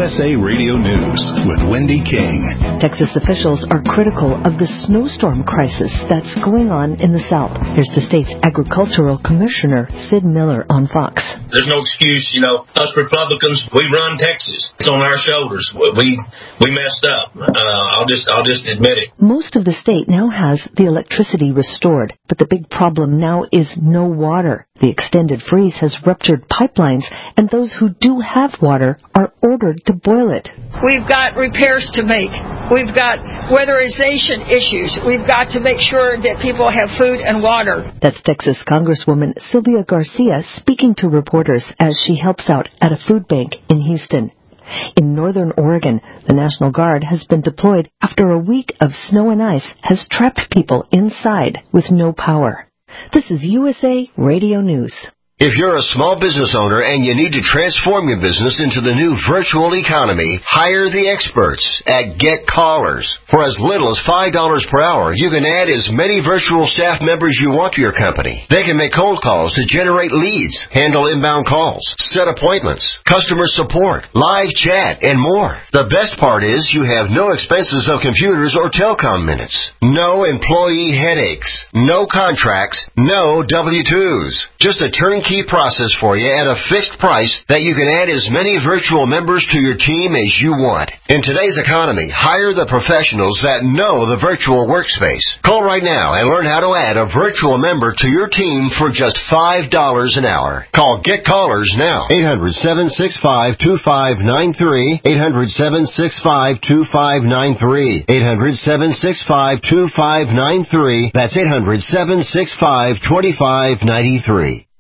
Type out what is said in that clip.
USA Radio News with Wendy King. Texas officials are critical of the snowstorm crisis that's going on in the South. Here's the state's agricultural commissioner, Sid Miller, on Fox. There's no excuse, us Republicans, we run Texas. It's on our shoulders. We messed up. I'll just admit it. Most of the state now has the electricity restored, but the big problem now is no water. The extended freeze has ruptured pipelines, and those who do have water are ordered to boil it. We've got repairs to make. We've got weatherization issues. We've got to make sure that people have food and water. That's Texas Congresswoman Sylvia Garcia speaking to reporters as she helps out at a food bank in Houston. In northern Oregon, the National Guard has been deployed after a week of snow and ice has trapped people inside with no power. This is USA Radio News. If you're a small business owner and you need to transform your business into the new virtual economy, hire the experts at Get Callers. For as little as $5 per hour, you can add as many virtual staff members you want to your company. They can make cold calls to generate leads, handle inbound calls, set appointments, customer support, live chat, and more. The best part is you have no expenses of computers or telecom minutes. No employee headaches. No contracts. No W-2s. Just a turnkey process for you at a fixed price that you can add as many virtual members to your team as you want. In today's economy, hire the professionals that know the virtual workspace. Call right now and learn how to add a virtual member to your team for just $5 an hour. Call Get Callers now. 800-765-2593. 800-765-2593. 800-765-2593. That's 800-765-2593.